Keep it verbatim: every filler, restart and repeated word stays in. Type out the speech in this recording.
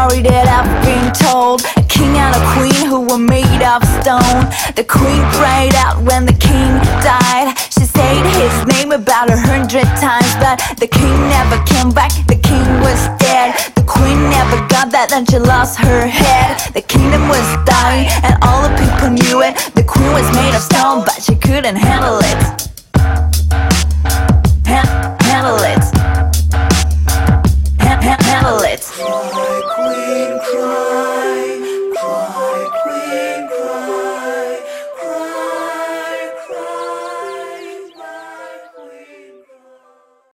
story that I've been told. A king and a queen who were made of stone. The queen cried out when the king died. She said his name about a hundred times, but the king never came back, the king was dead. The queen never got that, then she lost her head. The kingdom was dying and all the people knew it. The queen was made of stone, but she couldn't handle it. Ha- handle it. Ha- ha- handle it.